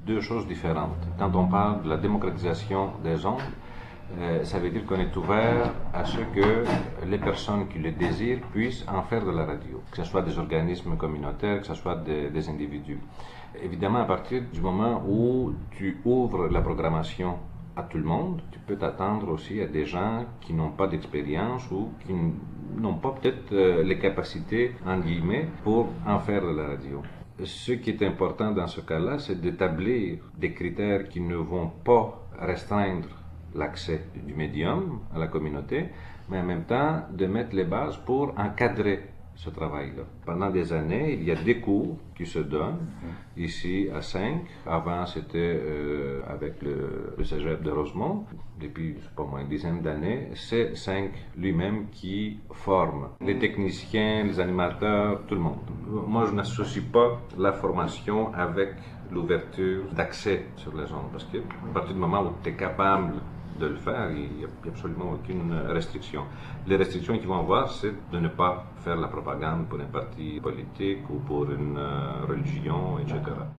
deux choses différentes. Quand on parle de la démocratisation des ondes, ça veut dire qu'on est ouvert à ce que les personnes qui le désirent puissent en faire de la radio, que ce soit des organismes communautaires, que ce soit des individus. Évidemment, à partir du moment où tu ouvres la programmation à tout le monde, tu peux t'attendre aussi à des gens qui n'ont pas d'expérience ou qui n'ont pas peut-être les capacités, en guillemets, pour en faire de la radio. Ce qui est important dans ce cas-là, c'est d'établir des critères qui ne vont pas restreindre l'accès du médium à la communauté, mais en même temps de mettre les bases pour encadrer ce travail-là. Pendant des années, il y a des cours qui se donnent ici à 5. Avant, c'était avec le cégep de Rosemont. Depuis, pas moins une dizaine d'années, c'est 5 lui-même qui forme les techniciens, les animateurs, tout le monde. Moi, je n'associe pas la formation avec l'ouverture d'accès sur les ondes, parce qu'à partir du moment où tu es capable de le faire, il n'y a absolument aucune restriction. Les restrictions qu'ils vont avoir, c'est de ne pas faire la propagande pour un parti politique ou pour une religion, etc.